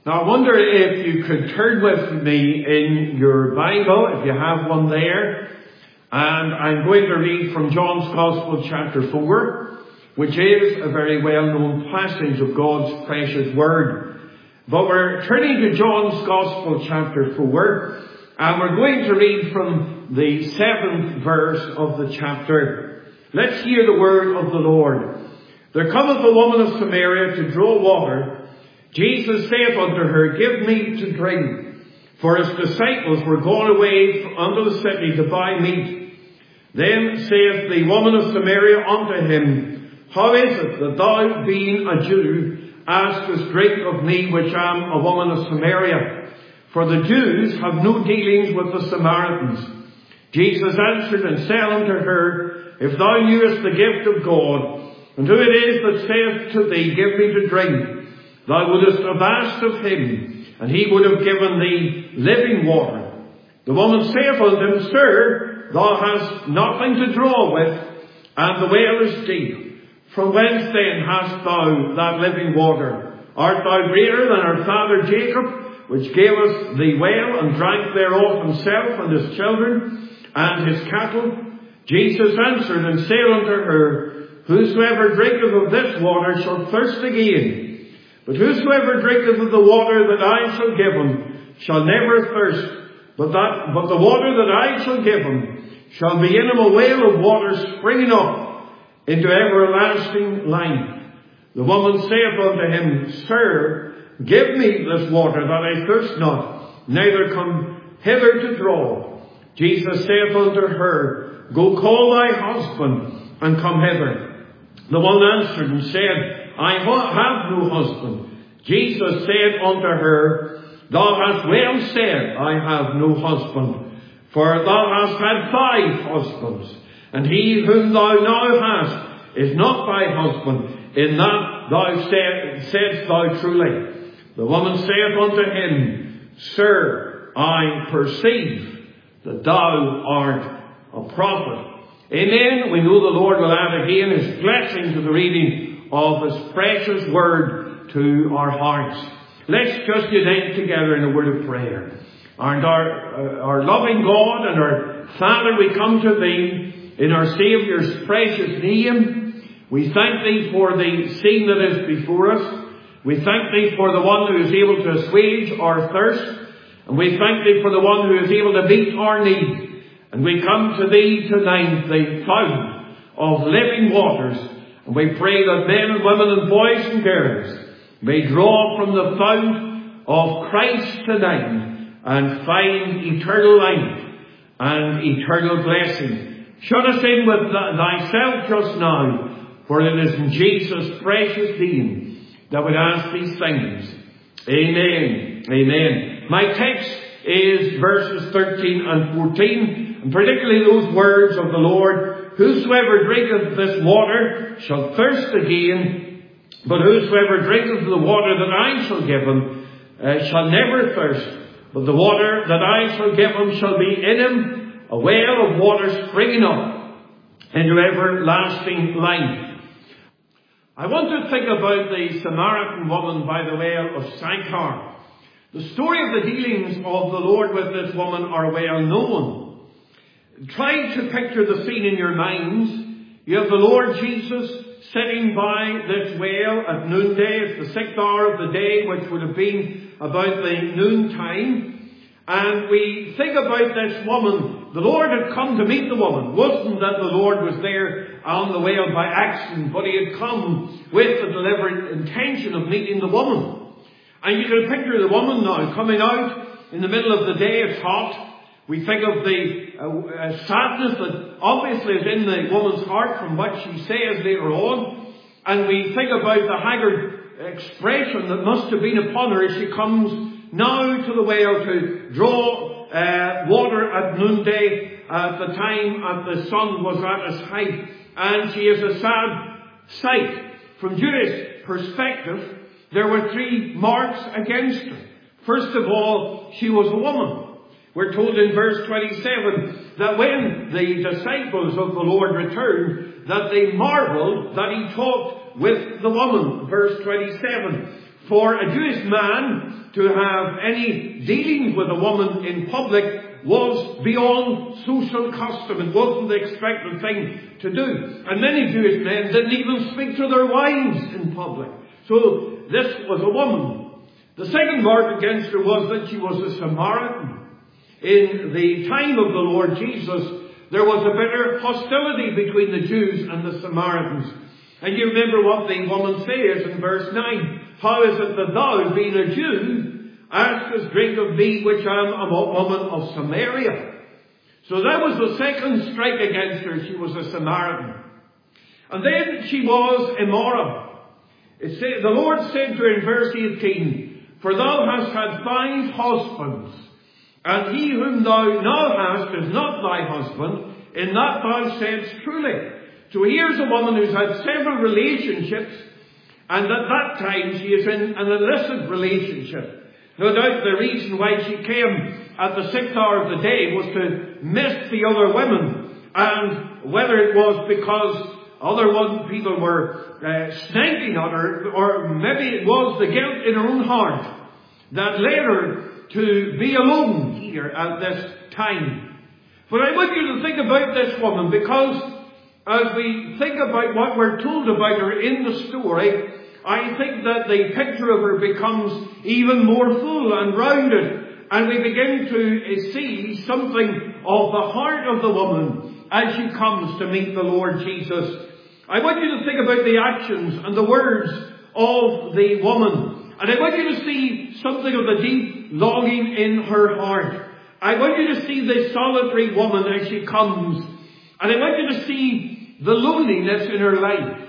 Now I wonder if you could turn with me in your Bible, if you have one there. And I'm going to read from John's Gospel chapter 4, which is a very well-known passage of God's precious Word. But we're turning to John's Gospel chapter 4, and we're going to read from the 7th verse of the chapter. Let's hear the word of the Lord. There cometh a woman of Samaria to draw water. Jesus saith unto her, Give me to drink. For his disciples were gone away unto the city to buy meat. Then saith the woman of Samaria unto him, How is it that thou, being a Jew, askest drink of me, which am a woman of Samaria? For the Jews have no dealings with the Samaritans. Jesus answered and said unto her, If thou knewest the gift of God, and who it is that saith to thee, Give me to drink, thou wouldest have asked of him, and he would have given thee living water. The woman saith unto him, Sir, thou hast nothing to draw with, and the well is deep. From whence then hast thou that living water? Art thou greater than our father Jacob, which gave us the well, and drank thereof himself and his children, and his cattle? Jesus answered and said unto her, Whosoever drinketh of this water shall thirst again. But whosoever drinketh of the water that I shall give him shall never thirst. But the water that I shall give him shall be in him a well of water springing up into everlasting life. The woman saith unto him, Sir, give me this water that I thirst not, neither come hither to draw. Jesus saith unto her, Go call thy husband, and come hither. The woman answered and said, I have no husband. Jesus said unto her, Thou hast well said, I have no husband. For thou hast had 5 husbands, and he whom thou now hast is not thy husband. In that thou saidst thou truly. The woman saith unto him, Sir, I perceive that thou art a prophet. Amen. We know the Lord will add again his blessing to the reading of his precious word to our hearts. Let's just unite together in a word of prayer. And our loving God and our Father, we come to thee in our Saviour's precious name. We thank thee for the scene that is before us. We thank thee for the one who is able to assuage our thirst. And we thank thee for the one who is able to meet our need. And we come to thee tonight, the fount of living waters. And we pray that men and women and boys and girls may draw from the fount of Christ tonight and find eternal life and eternal blessing. Shut us in with thyself just now, for it is in Jesus' precious name that we ask these things. Amen. Amen. My text is verses 13 and 14, and particularly those words of the Lord, Whosoever drinketh this water shall thirst again, but whosoever drinketh the water that I shall give him shall never thirst. But the water that I shall give him shall be in him a well of water springing up into everlasting life. I want to think about the Samaritan woman by the well of Sychar. The story of the dealings of the Lord with this woman are well known. Try to picture the scene in your minds. You have the Lord Jesus sitting by this well at noonday. It's the 6th hour of the day, which would have been about the noontime. And we think about this woman. The Lord had come to meet the woman. Wasn't that the Lord was there on the well by accident, but he had come with the deliberate intention of meeting the woman. And you can picture the woman now coming out in the middle of the day. It's hot. We think of the sadness that obviously is in the woman's heart from what she says later on. And we think about the haggard expression that must have been upon her as she comes now to the well to draw water at noonday, at the time the sun was at its height. And she is a sad sight. From Judah's perspective, there were 3 marks against her. First of all, she was a woman. We're told in verse 27 that when the disciples of the Lord returned, that they marveled that he talked with the woman. Verse 27, for a Jewish man to have any dealings with a woman in public was beyond social custom. It wasn't the expected thing to do. And many Jewish men didn't even speak to their wives in public. So this was a woman. The second mark against her was that she was a Samaritan. In the time of the Lord Jesus, there was a bitter hostility between the Jews and the Samaritans. And you remember what the woman says in verse 9. How is it that thou, being a Jew, askest drink of me, which I am a woman of Samaria? So that was the second strike against her. She was a Samaritan. And then she was immoral. The Lord said to her in verse 18, For thou hast had 5 husbands, and he whom thou now hast is not thy husband, in that thou saidst truly. So here's a woman who's had several relationships, and at that time she is in an illicit relationship. No doubt the reason why she came at the 6th hour of the day was to miss the other women, and whether it was because other people were snagging at her, or maybe it was the guilt in her own heart that led her to be alone here at this time. But I want you to think about this woman, because as we think about what we're told about her in the story, I think that the picture of her becomes even more full and rounded, and we begin to see something of the heart of the woman as she comes to meet the Lord Jesus. I want you to think about the actions and the words of the woman, and I want you to see something of the deep longing in her heart. I want you to see this solitary woman as she comes, and I want you to see the loneliness in her life.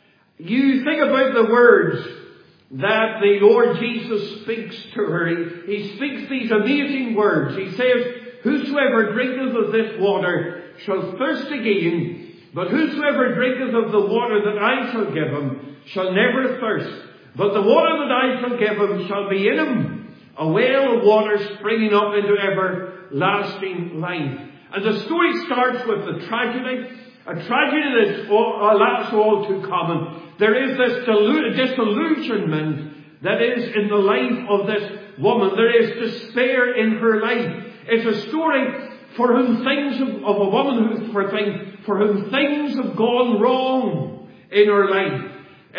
You think about the words that the Lord Jesus speaks to her. He speaks these amazing words. He says, Whosoever drinketh of this water shall thirst again, but whosoever drinketh of the water that I shall give him shall never thirst. But the water that I shall give him shall be in him a well of water springing up into everlasting life. And the story starts with the tragedy. A tragedy that's alas all too common. There is this disillusionment that is in the life of this woman. There is despair in her life. It's a story for whom of a woman for whom things have gone wrong in her life.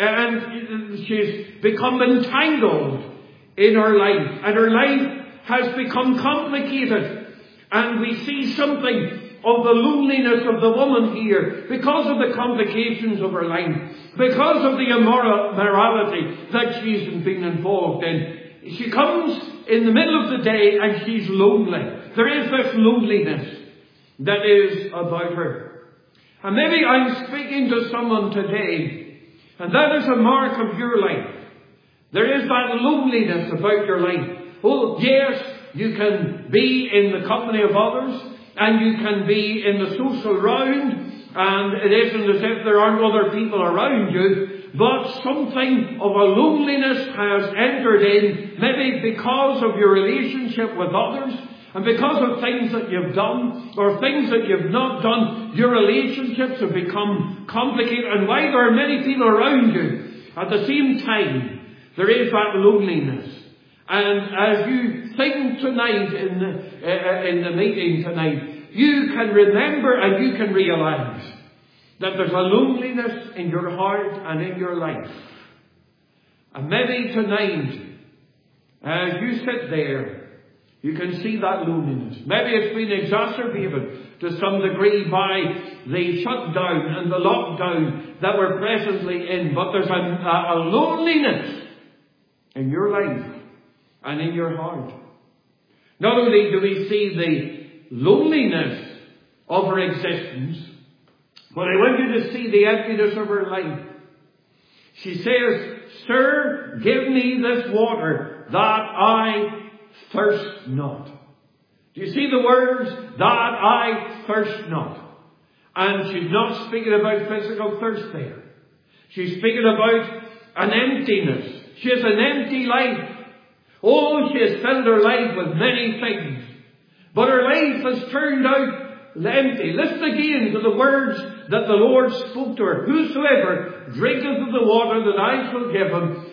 And she's become entangled in her life. And her life has become complicated. And we see something of the loneliness of the woman here because of the complications of her life, because of the immorality that she's been involved in. She comes in the middle of the day and she's lonely. There is this loneliness that is about her. And maybe I'm speaking to someone today, and that is a mark of your life. There is that loneliness about your life. Oh, yes, you can be in the company of others, and you can be in the social round, and it isn't as if there aren't other people around you, but something of a loneliness has entered in, maybe because of your relationship with others, and because of things that you've done, or things that you've not done, your relationships have become complicated, and while there are many people around you, at the same time, there is that loneliness. And as you think tonight in the meeting tonight, you can remember and you can realize that there's a loneliness in your heart and in your life. And maybe tonight, as you sit there, you can see that loneliness. Maybe it's been exacerbated to some degree by the shutdown and the lockdown that we're presently in. But there's a loneliness in your life and in your heart. Not only do we see the loneliness of her existence, but I want you to see the emptiness of her life. She says, Sir, give me this water that I thirst not. Do you see the words? That I thirst not. And she's not speaking about physical thirst there. She's speaking about an emptiness. She has an empty life. Oh, she has filled her life with many things. But her life has turned out empty. Listen again to the words that the Lord spoke to her. Whosoever drinketh of the water that I shall give him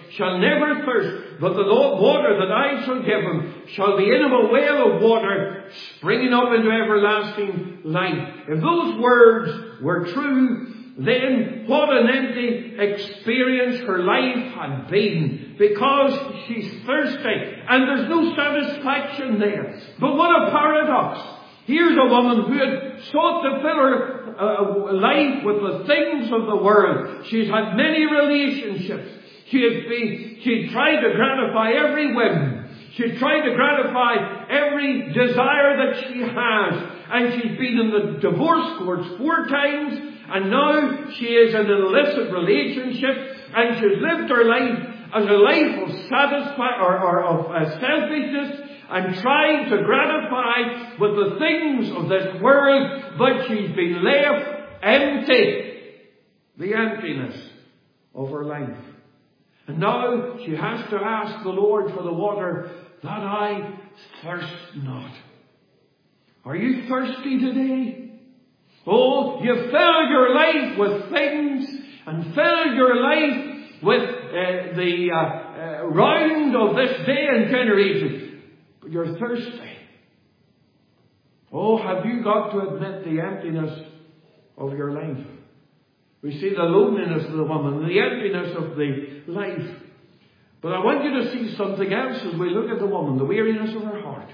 shall never thirst, but the water that I shall give him shall be in him a well of water, springing up into everlasting life. If those words were true, then what an empty experience her life had been, because she's thirsty and there's no satisfaction there. But what a paradox. Here's a woman who had sought to fill her life with the things of the world. She's had many relationships. She tried to gratify every whim. She's tried to gratify every desire that she has. And she's been in the divorce courts 4 times. And now she is in an illicit relationship. And she's lived her life as a life of selfishness and trying to gratify with the things of this world. But she's been left empty. The emptiness of her life. And now she has to ask the Lord for the water, that I thirst not. Are you thirsty today? Oh, you fill your life with things and fill your life with the round of this day and generation. But you're thirsty. Oh, have you got to admit the emptiness of your life? We see the loneliness of the woman, the emptiness of the life. But I want you to see something else as we look at the woman, the weariness of her heart.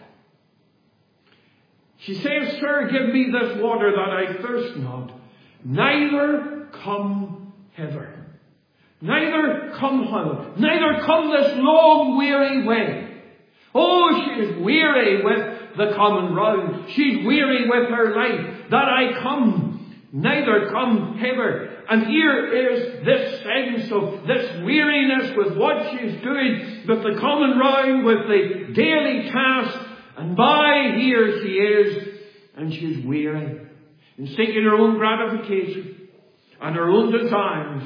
She says, Sir, give me this water that I thirst not, neither come hither. Neither come hither. Neither come this long weary way. Oh, she is weary with the common round. She's weary with her life, that I come, neither come hither. And here is this sense of this weariness with what she's doing, with the common round, with the daily task. And by here she is, and she's weary, in seeking her own gratification and her own desires.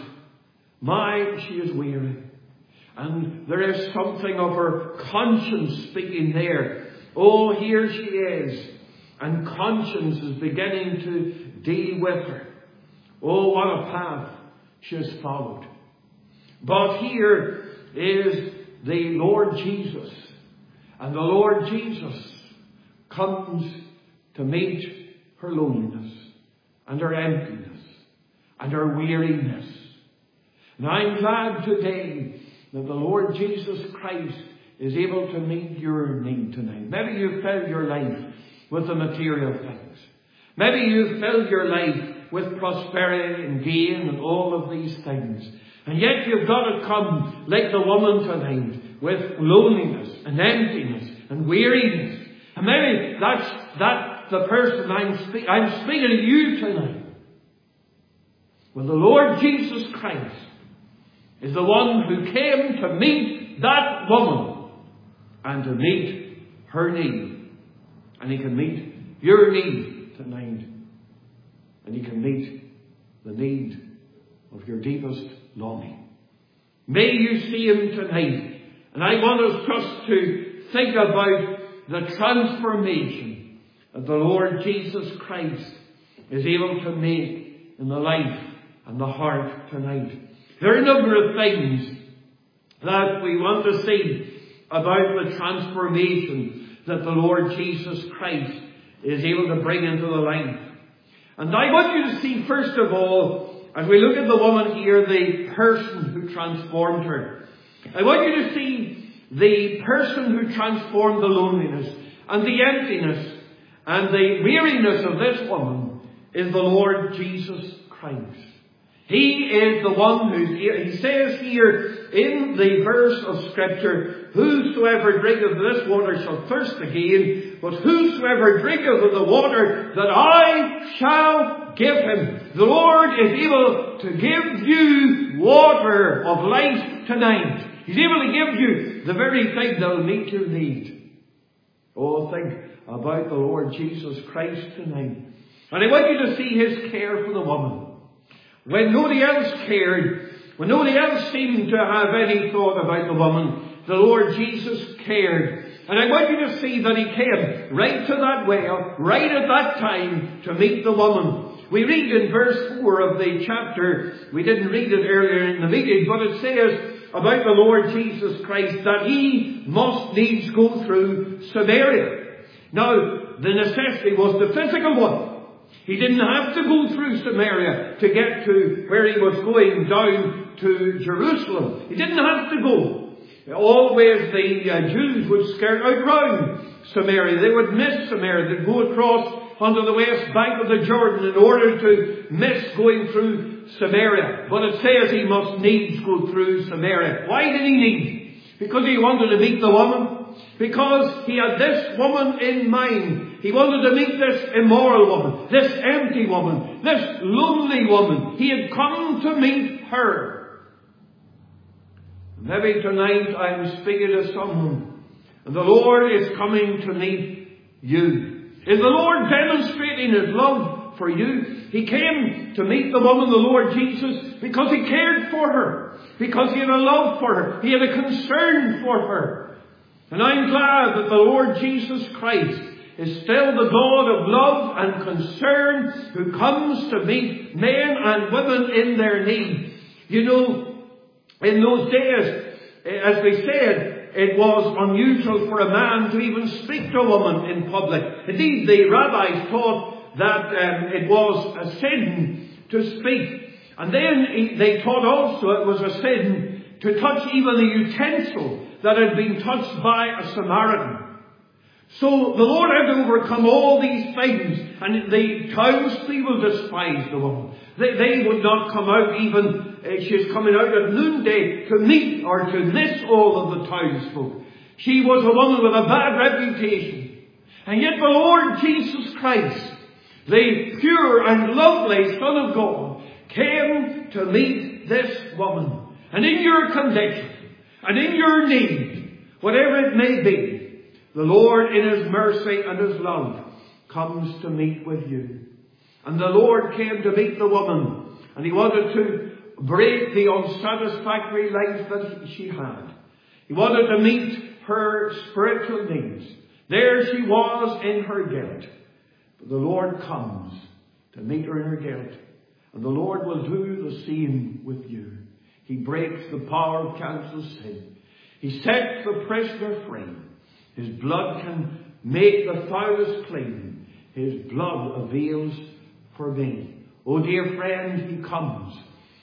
She is weary. And there is something of her conscience speaking there. Oh, here she is, and conscience is beginning to deal with her. Oh, what a path she has followed. But here is the Lord Jesus. And the Lord Jesus comes to meet her loneliness and her emptiness and her weariness. And I'm glad today that the Lord Jesus Christ is able to meet your need tonight. Maybe you filled your life with the material things. Maybe you filled your life with prosperity and gain and all of these things. And yet you've got to come like the woman tonight with loneliness and emptiness and weariness. And maybe that's the person I'm speaking to you tonight. Well, the Lord Jesus Christ is the one who came to meet that woman and to meet her need. And He can meet your need tonight. And He can meet the need of your deepest longing. May you see Him tonight. And I want us just to think about the transformation that the Lord Jesus Christ is able to make in the life and the heart tonight. There are a number of things that we want to see about the transformation that the Lord Jesus Christ is able to bring into the life. And I want you to see, first of all, as we look at the woman here, the person who transformed her. I want you to see the person who transformed the loneliness and the emptiness and the weariness of this woman is the Lord Jesus Christ. He is the one he says here in the verse of Scripture, whosoever drinketh of this water shall thirst again, but whosoever drinketh of the water that I shall give him. The Lord is able to give you water of life tonight. He's able to give you the very thing that will meet your need. Oh, think about the Lord Jesus Christ tonight. And I want you to see His care for the woman. When nobody else cared, when nobody else seemed to have any thought about the woman, the Lord Jesus cared. And I want you to see that He came right to that well, right at that time, to meet the woman. We read in verse 4 of the chapter, we didn't read it earlier in the meeting, but it says, about the Lord Jesus Christ that he must needs go through Samaria. Now, the necessity was the physical one. He didn't have to go through Samaria to get to where he was going, down to Jerusalem. He didn't have to go. Always the Jews would skirt out round Samaria. They would miss Samaria. They'd go across onto the west bank of the Jordan in order to miss going through Samaria. But it says he must needs go through Samaria. Why did he need? Because he wanted to meet the woman. Because he had this woman in mind. He wanted to meet this immoral woman, this empty woman, this lonely woman. He had come to meet her. Maybe tonight I'm speaking to someone, and the Lord is coming to meet you. Is the Lord demonstrating His love for you? He came to meet the woman, the Lord Jesus, because He cared for her, because He had a love for her, He had a concern for her. And I'm glad that the Lord Jesus Christ is still the God of love and concern who comes to meet men and women in their need. You know, in those days, as we said, it was unusual for a man to even speak to a woman in public. Indeed, the rabbis taught that it was a sin to speak. And then they taught also it was a sin to touch even the utensil that had been touched by a Samaritan. So the Lord had to overcome all these things, and the townspeople despised the woman. They would not come out even, she's coming out at noonday to meet or to miss all of the townsfolk. She was a woman with a bad reputation. And yet the Lord Jesus Christ, the pure and lovely Son of God, came to meet this woman. And in your condition, and in your need, whatever it may be, the Lord in His mercy and His love comes to meet with you. And the Lord came to meet the woman, and He wanted to break the unsatisfactory life that she had. He wanted to meet her spiritual needs. There she was in her guilt. But the Lord comes to meet her in her guilt. And the Lord will do the same with you. He breaks the power of cancel sin. He sets the prisoner free. His blood can make the foulest clean. His blood avails for me. Oh dear friend, He comes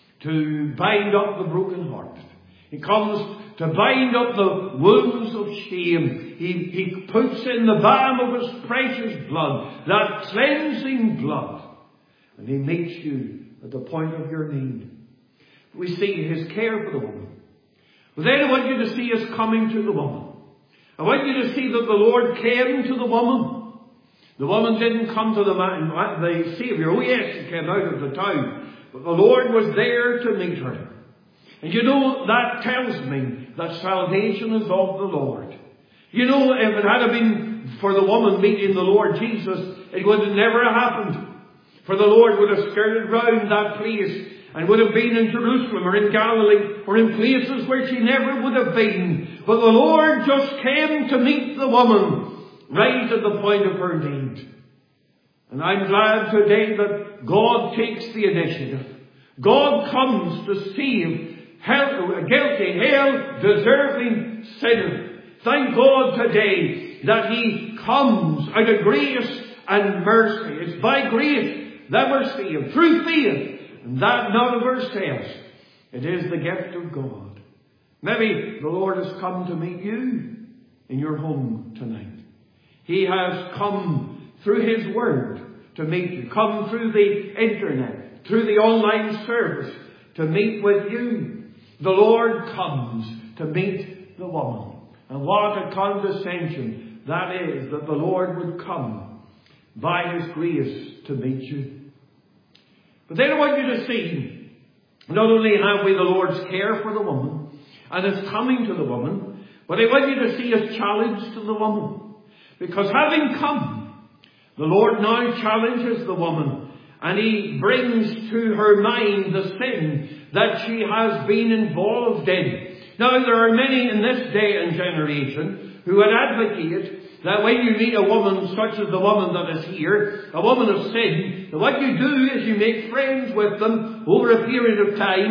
to bind up the brokenhearted. He comes to bind up the wounds of shame. He puts in the balm of His precious blood, that cleansing blood. And He meets you at the point of your need. We see His care for the woman. But then I want you to see His coming to the woman. I want you to see that the Lord came to the woman. The woman didn't come to the man, the Saviour. Oh yes, she came out of the town. But the Lord was there to meet her. And you know, that tells me that salvation is of the Lord. You know, if it had been for the woman meeting the Lord Jesus, it would have never happened. For the Lord would have skirted round that place and would have been in Jerusalem or in Galilee or in places where she never would have been. But the Lord just came to meet the woman right at the point of her need. And I'm glad today that God takes the initiative. God comes to save a guilty, hell-deserving sinner. Thank God today that He comes out of grace and mercy. It's by grace that we're saved, through faith. And that not of ourselves. It is the gift of God. Maybe the Lord has come to meet you in your home tonight. He has come through His Word to meet you. Come through the internet, through the online service to meet with you. The Lord comes to meet the woman. And what a condescension that is, that the Lord would come by His grace to meet you. But then I want you to see, not only have we the Lord's care for the woman and His coming to the woman, but I want you to see His challenge to the woman. Because having come, the Lord now challenges the woman, and He brings to her mind the sin that she has been involved in. Now, there are many in this day and generation who would advocate that when you meet a woman such as the woman that is here, a woman of sin, what you do is you make friends with them over a period of time,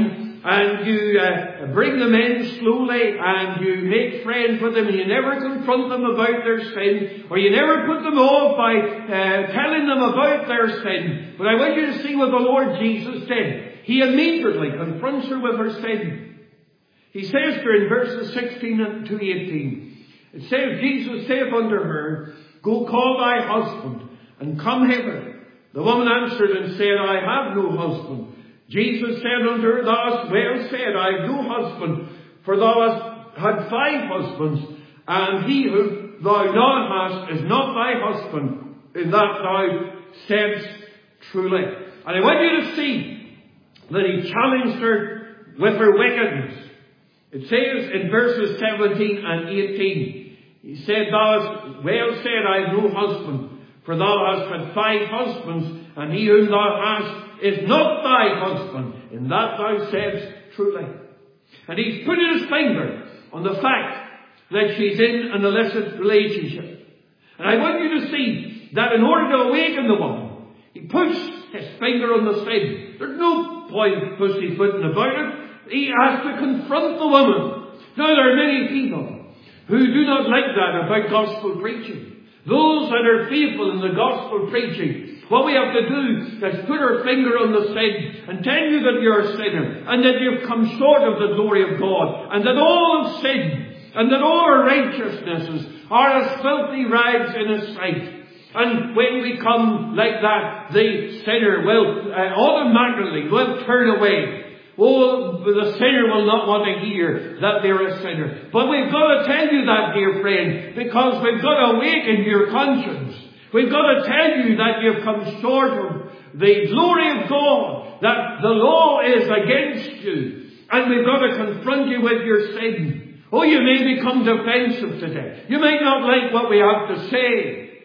and you bring them in slowly, and you make friends with them, and you never confront them about their sin, or you never put them off by telling them about their sin. But I want you to see what the Lord Jesus did. He immediately confronts her with her sin. He says to her in verses 16 to 18, it says, Jesus saith unto her, Go call thy husband, and come hither. The woman answered and said, I have no husband. Jesus said unto her, Thou hast well said, I have no husband, for thou hast had 5 husbands, and he whom thou now hast is not thy husband, in that thou saidst truly. And I want you to see that he challenged her with her wickedness. It says in verses 17 and 18, he said, Thou hast well said, I have no husband, for thou hast had 5 husbands, and he whom thou hast is not thy husband, in that thou saidst truly. And he's put his finger on the fact that she's in an illicit relationship. And I want you to see that in order to awaken the woman, he puts his finger on the sin. There's no point pussyfooting about it. He has to confront the woman. Now there are many people who do not like that about gospel preaching. Those that are faithful in the gospel preaching, what we have to do is put our finger on the sin and tell you that you're a sinner and that you've come short of the glory of God and that all of sin and that all our righteousnesses are as filthy rags in His sight. And when we come like that, the sinner will automatically turn away. Oh, the sinner will not want to hear that they're a sinner. But we've got to tell you that, dear friend, because we've got to awaken your conscience. We've got to tell you that you've come short of the glory of God, that the law is against you, and we've got to confront you with your sin. Oh, you may become defensive today. You may not like what we have to say.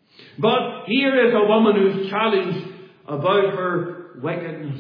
But here is a woman who's challenged about her wickedness.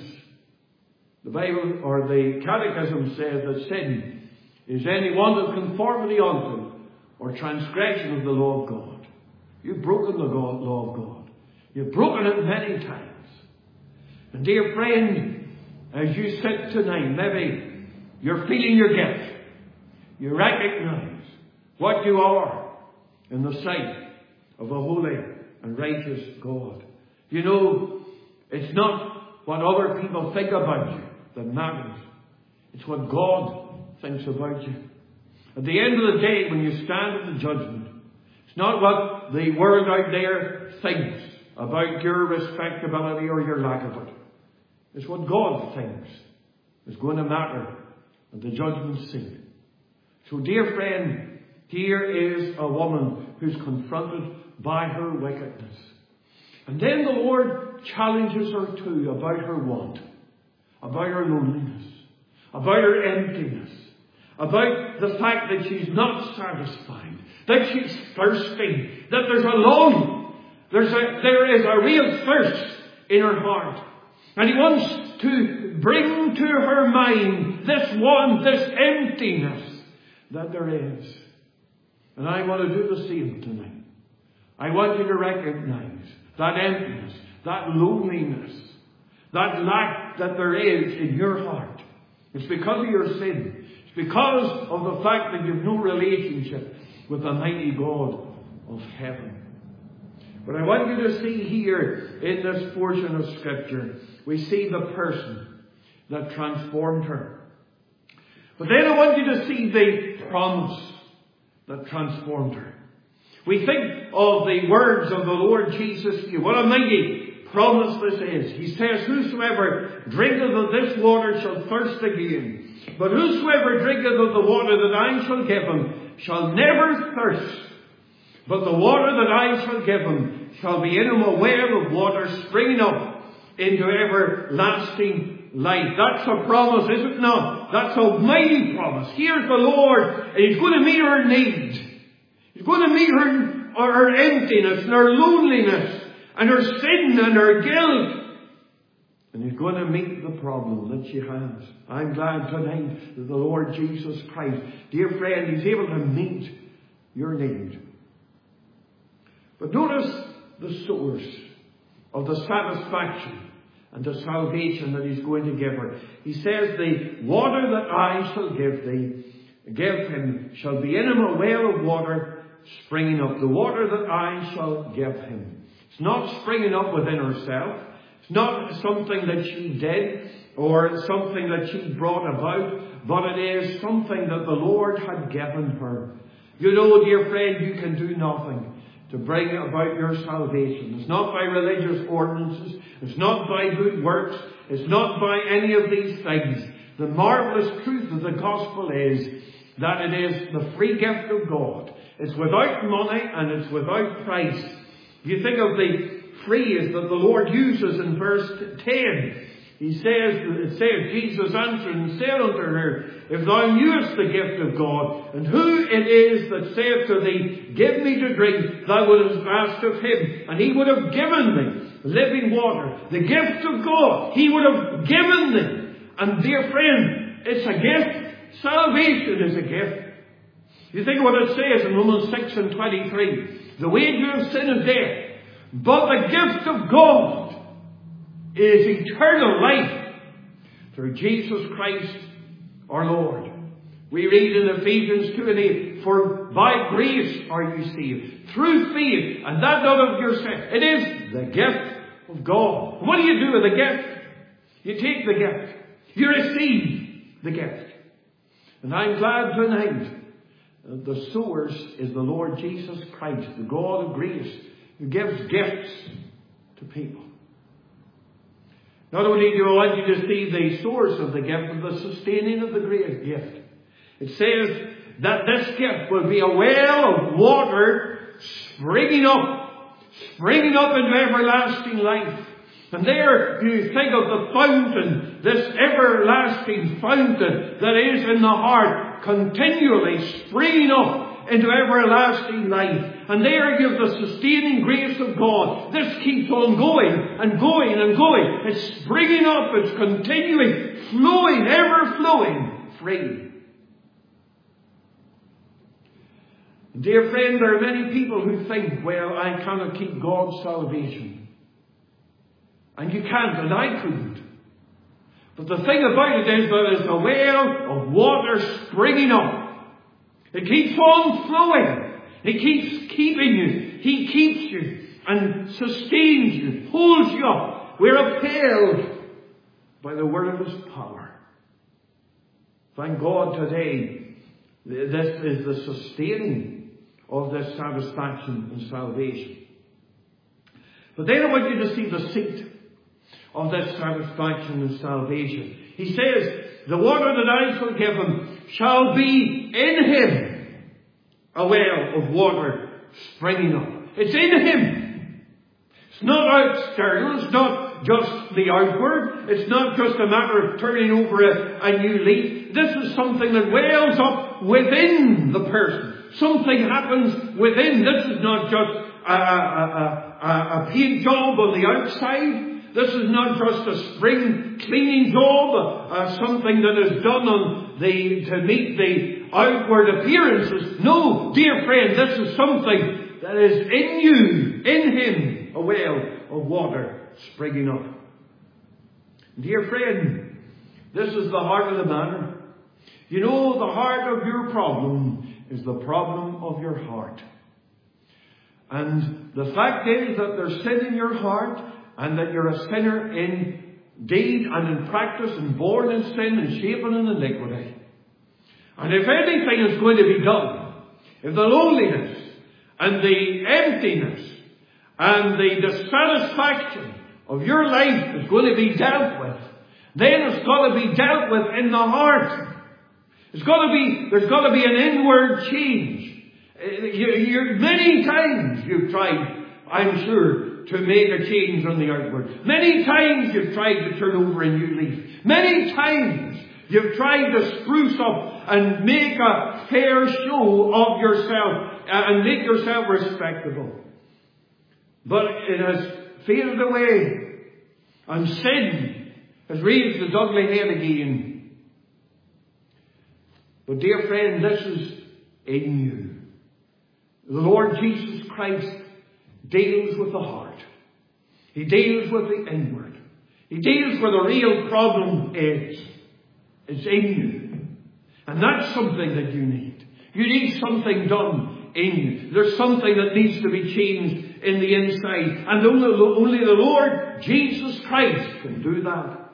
The Bible, or the Catechism, says that sin is any want of conformity unto or transgression of the law of God. You've broken the law of God. You've broken it many times. And dear friend, as you sit tonight, maybe you're feeling your gift. You recognize what you are in the sight of a holy and righteous God. You know, it's not what other people think about you that matters. It's what God thinks about you. At the end of the day, when you stand at the judgment, it's not what the world out there thinks about your respectability or your lack of it. It's what God thinks is going to matter at the judgment seat. So, dear friend, here is a woman who's confronted by her wickedness. And then the Lord challenges her too about her want, about her loneliness, about her emptiness, about the fact that she's not satisfied, that she's thirsty, that there's a longing, there is a real thirst in her heart. And He wants to bring to her mind this emptiness that there is. And I want to do the same tonight. I want you to recognize that emptiness, that loneliness, that lack that there is in your heart. It's because of your sin. It's because of the fact that you have no relationship with the mighty God of heaven. But I want you to see here in this portion of Scripture, we see the person that transformed her. But then I want you to see the promise that transformed her. We think of the words of the Lord Jesus here. What a mighty promise this is. He says, Whosoever drinketh of this water shall thirst again. But whosoever drinketh of the water that I shall give him shall never thirst. But the water that I shall give him shall be in him a well of water springing up into everlasting life. That's a promise, is it not? That's a mighty promise. Here's the Lord, and He's going to meet her need. He's going to meet her emptiness and her loneliness and her sin and her guilt. And He's going to meet the problem that she has. I'm glad tonight that the Lord Jesus Christ, dear friend, He's able to meet your need. But notice the source of the satisfaction and the salvation that He's going to give her. He says, the water that I shall give him shall be in him a well of water springing up. The water that I shall give him. It's not springing up within herself. It's not something that she did or something that she brought about, but it is something that the Lord had given her. You know, dear friend, you can do nothing to bring about your salvation. It's not by religious ordinances. It's not by good works. It's not by any of these things. The marvelous truth of the gospel is that it is the free gift of God. It's without money and it's without price. You think of the phrase that the Lord uses in verse 10. It says, Jesus answered and said unto her, if thou knewest the gift of God, and who it is that saith to thee, give me to drink, thou wouldst have asked of him, and he would have given thee living water. The gift of God, he would have given thee. And dear friend, it's a gift. Salvation is a gift. You think what it says in Romans 6 and 23. The wages of sin is death, but the gift of God is eternal life through Jesus Christ our Lord. We read in Ephesians 2 and 8, for by grace are you saved, through faith, and that not of yourself. It is the gift of God. What do you do with the gift? You take the gift. You receive the gift. And I'm glad tonight that the source is the Lord Jesus Christ, the God of grace, who gives gifts to people. Not only do I want you to see the source of the gift, but the sustaining of the great gift. It says that this gift will be a well of water springing up into everlasting life. And there you think of the fountain, this everlasting fountain that is in the heart, continually springing up into everlasting life. And there you have the sustaining grace of God. This keeps on going and going and going. It's springing up, it's continuing, flowing, ever flowing, free. Dear friend, there are many people who think, well, I cannot keep God's salvation. And you can't, and I couldn't. But the thing about it is that it's a well of water springing up. It keeps on flowing. It keeps keeping you. He keeps you and sustains you, holds you up. We're upheld by the word of His power. Thank God today, this is the sustaining of this satisfaction and salvation. But then I want you to see the seat of this satisfaction and salvation. He says, the water that I shall give him shall be in him a well of water springing up. It's in him. It's not external. It's not just the outward. It's not just a matter of turning over a new leaf. This is something that wells up within the person. Something happens within. This is not just a paint job on the outside. This is not just a spring cleaning job, something that is done to meet the outward appearances. No, dear friend, this is something that is in you, in him, a well of water springing up. Dear friend, this is the heart of the matter. You know, the heart of your problem is the problem of your heart. And the fact is that there's sin in your heart, and that you're a sinner in deed and in practice, and born in sin and shapen in iniquity. And if anything is going to be done, if the loneliness and the emptiness and the dissatisfaction of your life is going to be dealt with, then it's got to be dealt with in the heart. There's got to be an inward change. Many times you've tried, I'm sure, to make a change on the outward. Many times you've tried to turn over a new leaf. Many times you've tried to spruce up and make a fair show of yourself and make yourself respectable. But it has faded away, and sin has raised its ugly head again. But dear friend, this is in you. The Lord Jesus Christ deals with the heart. He deals with the inward. He deals where the real problem is. It's in you. And that's something that you need. You need something done in you. There's something that needs to be changed in the inside. And only the Lord Jesus Christ can do that.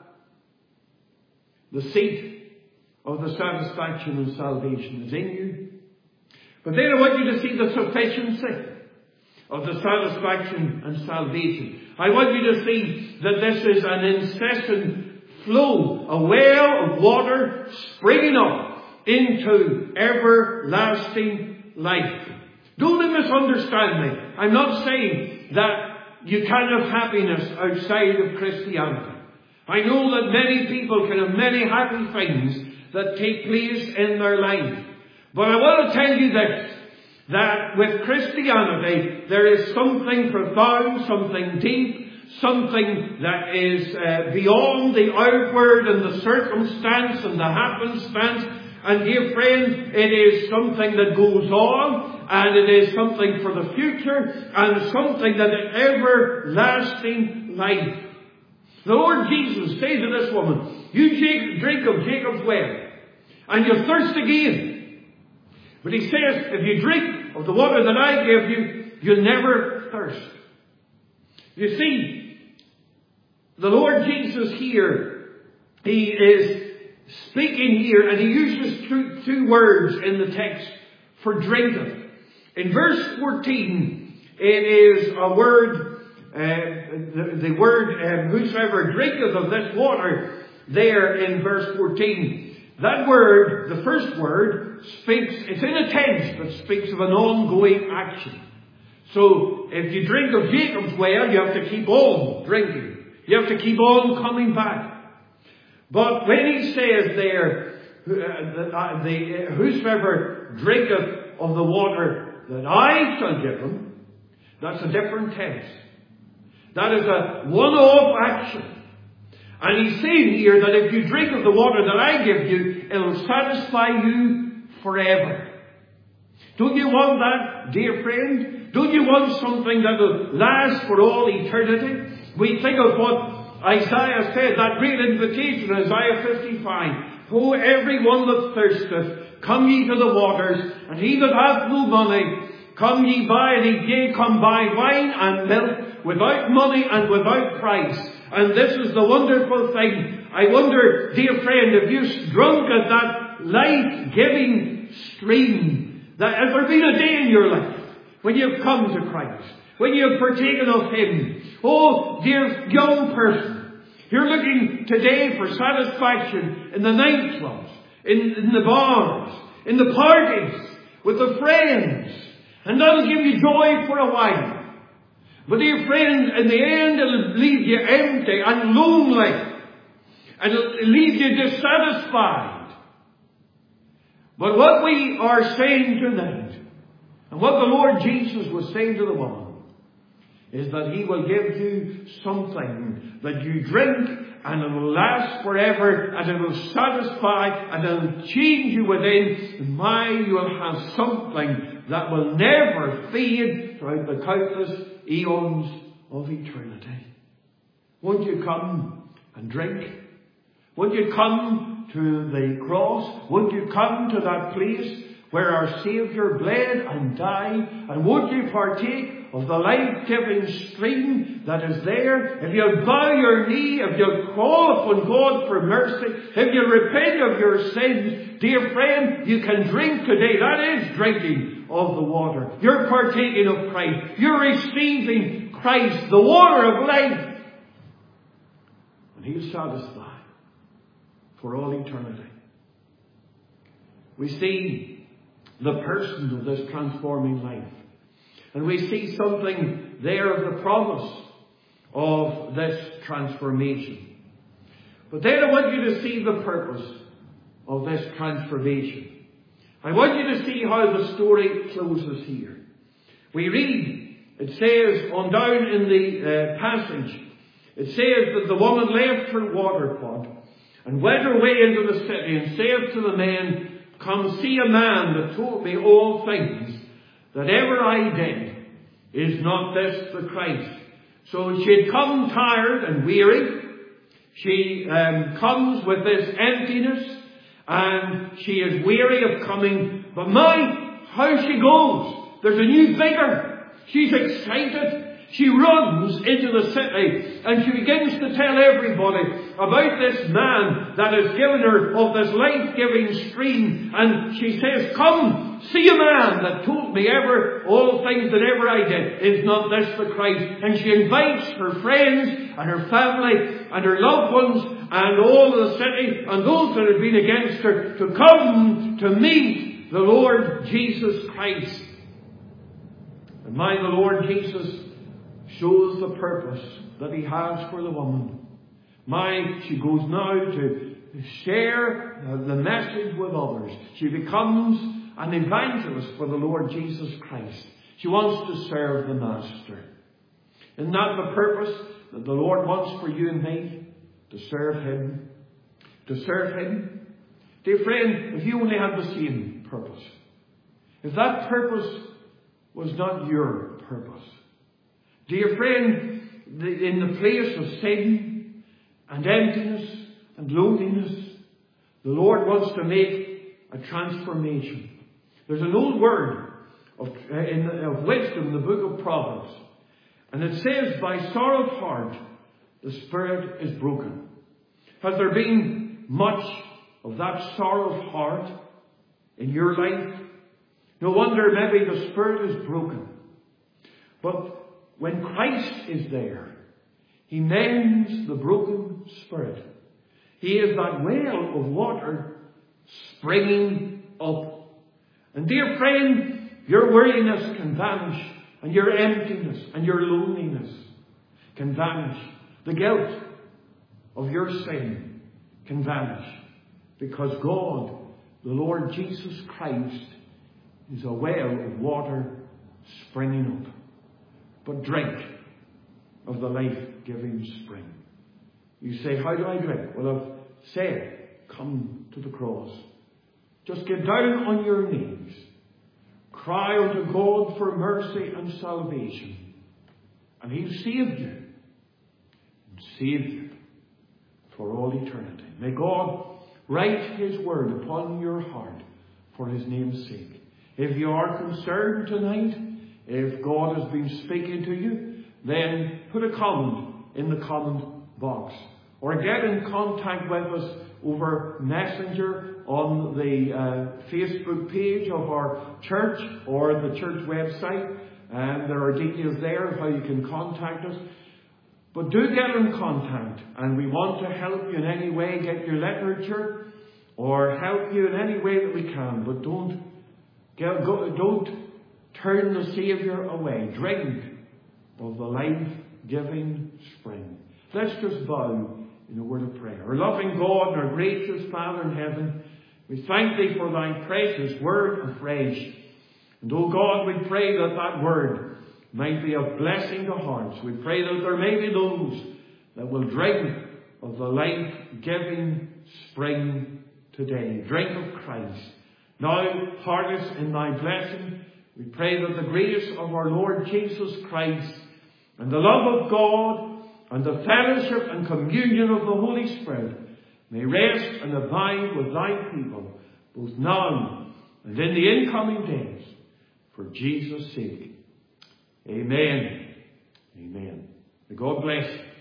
The seat of the satisfaction and salvation is in you. But then I want you to see the sufficiency of the satisfaction and salvation. I want you to see that this is an incessant flow, a well of water springing up into everlasting life. Don't misunderstand me. I'm not saying that you can't have happiness outside of Christianity. I know that many people can have many happy things that take place in their life. But I want to tell you this, that with Christianity there is something profound, something deep, something that is beyond the outward and the circumstance and the happenstance. And dear friend, it is something that goes on, and it is something for the future, and something that is everlasting life. The Lord Jesus said to this woman, you drink of Jacob's well, and you'll thirst again. But he says, if you drink of the water that I give you, you'll never thirst. You see, the Lord Jesus here, he is speaking here, and he uses two words in the text for drinking. In verse 14, it is a word, the word, whosoever drinketh of this water, there in verse 14. That word, the first word, it's in a tense that speaks of an ongoing action. So, if you drink of Jacob's well, you have to keep on drinking. You have to keep on coming back. But when he says there, whosoever drinketh of the water that I shall give him, that's a different tense. That is a one-off action. And he's saying here that if you drink of the water that I give you, it will satisfy you forever. Don't you want that, dear friend? Don't you want something that will last for all eternity? We think of what Isaiah said, that great invitation, Isaiah 55. Oh, every one that thirsteth, come ye to the waters, and he that hath no money, come ye buy, and ye come buy wine and milk, without money and without price. And this is the wonderful thing. I wonder, dear friend, if you've drunk at that life-giving stream, that has there been a day in your life when you've come to Christ, when you've partaken of Him? Oh, dear young person, you're looking today for satisfaction in the nightclubs, in the bars, in the parties, with the friends, and that'll give you joy for a while. But dear friend, in the end it'll leave you empty and lonely, and it'll leave you dissatisfied. But what we are saying tonight, and what the Lord Jesus was saying to the woman, is that He will give you something that you drink, and it will last forever, and it will satisfy, and it will change you within. And you will have something that will never fade throughout the countless eons of eternity. Won't you come and drink? Won't you come to the cross? Won't you come to that place where our Saviour bled and died? And won't you partake of the life-giving stream that is there? If you'll bow your knee, if you'll call upon God for mercy, if you'll repent of your sins, dear friend, you can drink today. That is drinking of the water. You're partaking of Christ. You're receiving Christ, the water of life. And He'll satisfy for all eternity. We see the person of this transforming life. And we see something there of the promise of this transformation. But then I want you to see the purpose of this transformation. I want you to see how the story closes here. We read, it says on down in the passage, it says that the woman left her water pot and went away into the city and said to the men, come see a man that told me all things that ever I did. Is not this the Christ? So she had come tired and weary, She comes with this emptiness, and she is weary of coming. But my, how she goes! There's a new vigour. She's excited. She runs into the city, and she begins to tell everybody about this man that has given her of this life-giving stream. And she says, "Come, see a man that told me all things that ever I did. Is not this the Christ?" And she invites her friends and her family and her loved ones and all the city and those that have been against her to come to meet the Lord Jesus Christ. And the Lord Jesus shows the purpose that he has for the woman. She goes now to share the message with others. She becomes an evangelist for the Lord Jesus Christ. She wants to serve the Master. Isn't that the purpose that the Lord wants for you and me? To serve Him. To serve Him. Dear friend, if you only had the same purpose, if that purpose was not your purpose, dear friend, in the place of sin and emptiness and loneliness, the Lord wants to make a transformation. There's an old word of wisdom in the book of Proverbs, and it says, "By sorrowed heart the spirit is broken." Has there been much of that sorrowed heart in your life? No wonder maybe the spirit is broken. But when Christ is there, He mends the broken spirit. He is that well of water springing up. And dear friend, your weariness can vanish, and your emptiness and your loneliness can vanish. The guilt of your sin can vanish, because God, the Lord Jesus Christ, is a well of water springing up. But drink of the life-giving spring. You say, "How do I drink?" Well, I've said, come to the cross. Just get down on your knees. Cry unto God for mercy and salvation. And He'll save you. And save you for all eternity. May God write His word upon your heart for His name's sake. If you are concerned tonight, if God has been speaking to you, then put a comment in the comment box. Or get in contact with us over Messenger on the Facebook page of our church or the church website. And there are details there of how you can contact us. But do get in contact, and we want to help you in any way, get your literature, or help you in any way that we can. But don't turn the Saviour away. Drink of the life-giving spring. Let's just bow in a word of prayer. Our loving God and our gracious Father in heaven, we thank Thee for Thy precious word afresh. And, O God, we pray that that word might be a blessing to hearts. We pray that there may be those that will drink of the life-giving spring today. Drink of Christ. Now, part us in Thy blessing. We pray that the grace of our Lord Jesus Christ and the love of God and the fellowship and communion of the Holy Spirit may rest and abide with Thy people, both now and in the incoming days, for Jesus' sake. Amen. Amen. May God bless you.